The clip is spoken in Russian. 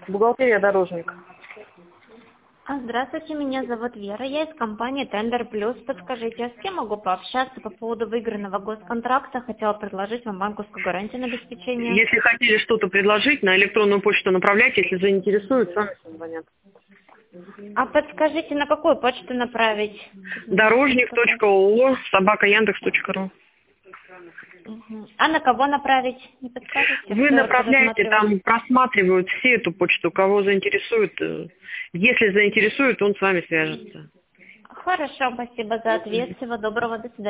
Бухгалтерия дорожник. Здравствуйте, меня зовут Вера, я из компании Tender Plus. Подскажите, а с кем могу пообщаться по поводу выигранного госконтракта? Хотела предложить вам банковскую гарантию на обеспечение. Если хотели что-то предложить, на электронную почту направляйте, если заинтересует, с вами созвонят. А подскажите, на какую почту направить? Дорожник.ООО@яндекс.ру. А на кого направить? Не подскажете? Вы Кто направляете, рассматривает? там просматривают все эту почту, кого заинтересует. Если заинтересует, он с вами свяжется. Хорошо, спасибо за ответ. Всего доброго, до свидания.